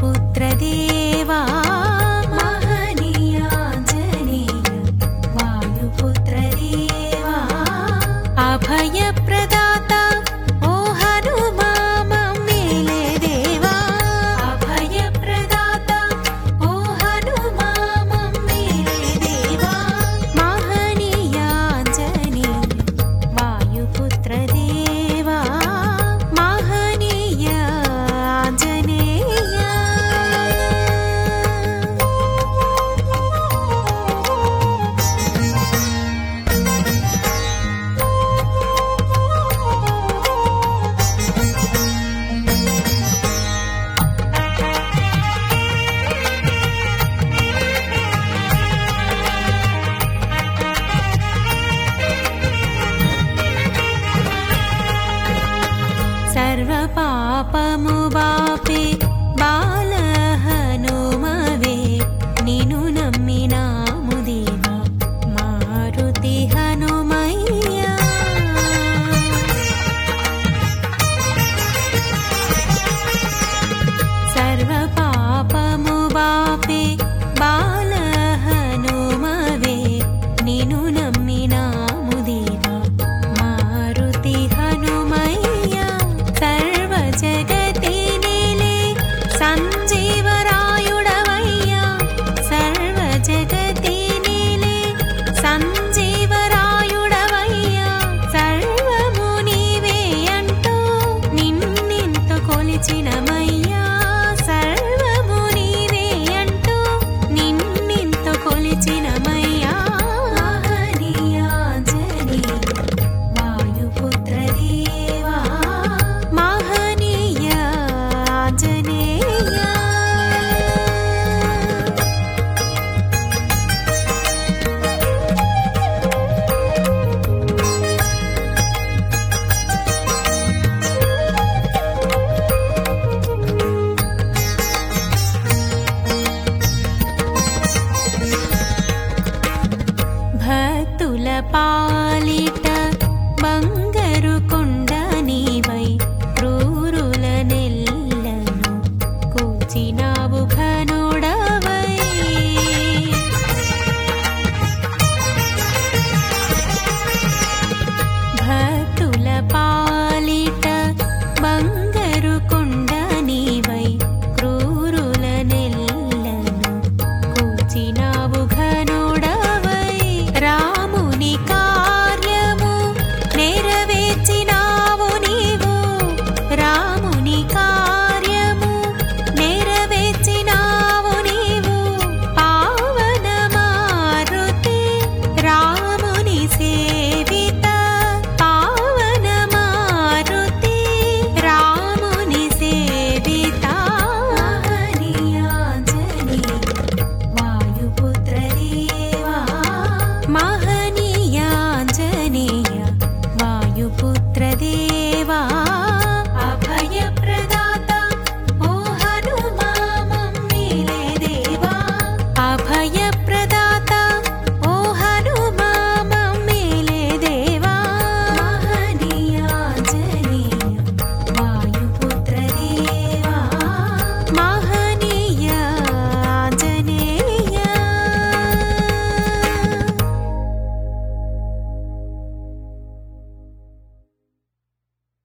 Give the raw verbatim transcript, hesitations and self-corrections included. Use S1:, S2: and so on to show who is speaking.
S1: वायुपुत्रदेवा महनीयाञ्जनेय वायुपुत्रदेवा अभयप्रदाता ओ हनुमा मम्मेले देवा अभयप्रदाता ओ हनुमा मम्मेले देवा महनीयाञ्जनेय वायुपुत्रदेवा महनीय आञ्जनेय सर्वपापमु वापे बाल हनुमवे निनु नम्मिनामु देवा मारुति हनुमय्या सर्वपापमु वापे बाल हनुमवे निनु नम्मिनामु देवा मारुति हनुमय्या सर्वजगति नीले संजीवरायुडवय्या सर्वजगति नीले संजीवरायुडवय्या सर्वमु नीवे अंटू निन्नेंतो कोलिचिनमయ్యా सर्वमु नीवे अंटू निन्नेंतो कोलिचिनमయ్యా महनीयाञ्जनेय वायुपुत्रदेवा महनीय आञ्जनेय भक्तुल पालिट बंग